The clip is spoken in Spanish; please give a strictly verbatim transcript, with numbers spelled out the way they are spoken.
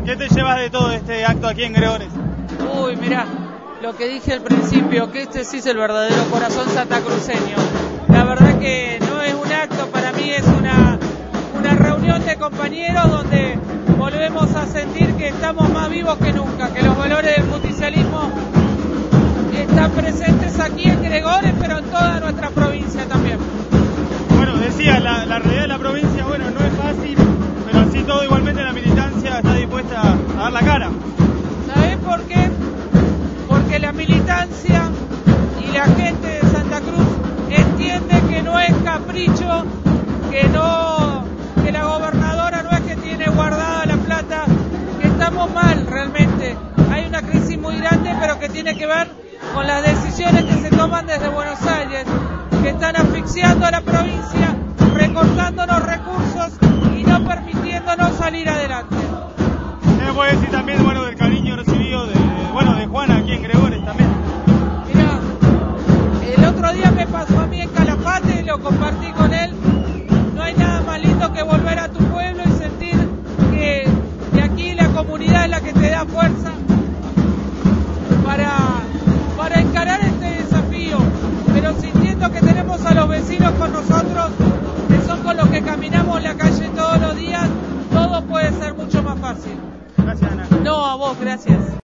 ¿Qué te llevas de todo este acto aquí en Gregones? Uy, mirá, lo que dije al principio, que este sí es el verdadero corazón santacruceño. La verdad que no es un acto, para mí es una, una reunión de compañeros donde volvemos a sentir que estamos más vivos que nunca, que los valores del justicialismo están presentes aquí en Gregones, pero en toda nuestra provincia también. Bueno, decía, la, la realidad de la provincia, bueno, no es fácil, pero así todo igualmente la militancia está dispuesta a dar la cara. ¿Sabés por qué? Porque la militancia y la gente de Santa Cruz entiende que no es capricho, que no, que la gobernadora no es que tiene guardada la plata, que estamos mal realmente. Hay una crisis muy grande, pero que tiene que ver con las decisiones que se toman desde Buenos Aires, que están asfixiando a la provincia, recortándonos recursos y no permitiéndonos salir adelante. ¿Qué me puede decir también, bueno, del cariño recibido de, bueno, de Juana aquí en Gregones también? Mirá, el otro día me pasó a mí en Calafate, lo compartí con él. No hay nada más lindo que volver a tu pueblo y sentir que de aquí la comunidad es la que te da fuerza para, para encarar este desafío, pero sintiendo que tenemos a los vecinos con nosotros, que son con los que caminamos la calle todos los días, todo puede ser mucho más fácil. Gracias, Ana. No, a vos, gracias.